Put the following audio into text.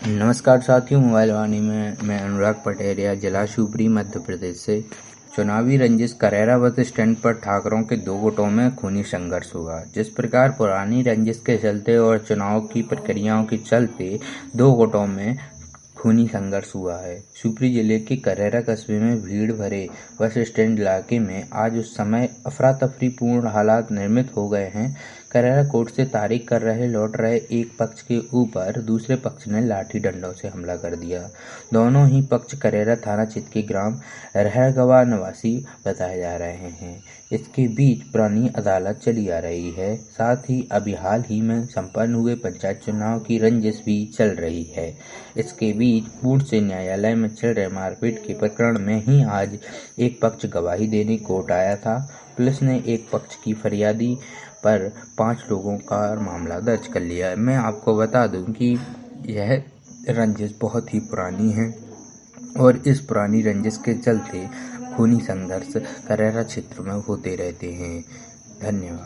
नमस्कार साथियों, मोबाइल वाणी में मैं अनुराग पटेरिया, जिला शिवपुरी, मध्य प्रदेश से। चुनावी रंजिश करेरा बस स्टैंड पर ठाकरों के दो गुटों में खूनी संघर्ष हुआ। जिस प्रकार पुरानी रंजिश के चलते और चुनाव की प्रक्रियाओं के चलते दो गुटों में खूनी संघर्ष हुआ है। शिवपुरी जिले के करेरा कस्बे में भीड़ भरे बस स्टैंड इलाके में आज उस समय अफरा तफरी पूर्ण हालात निर्मित हो गए हैं। करेरा कोर्ट से तारीख कर रहे लौट रहे एक पक्ष के ऊपर दूसरे पक्ष ने लाठी डंडों से हमला कर दिया। दोनों ही पक्ष करेरा थाना क्षेत्र के ग्राम रहरगवा निवासी बताए जा रहे हैं। इसके बीच पुरानी अदालत चली आ रही है। साथ ही अभी हाल ही में संपन्न हुए पंचायत चुनाव की रंजिश भी चल रही है। इसके बीच पूर्ण से न्यायालय में चल रहे मारपीट के प्रकरण में ही आज एक पक्ष गवाही देने कोर्ट आया था। पुलिस ने एक पक्ष की फरियादी पर 5 लोगों का मामला दर्ज कर लिया है। मैं आपको बता दूं कि यह रंजिश बहुत ही पुरानी है और इस पुरानी रंजिश के चलते खूनी संघर्ष करेरा क्षेत्र में होते रहते हैं। धन्यवाद।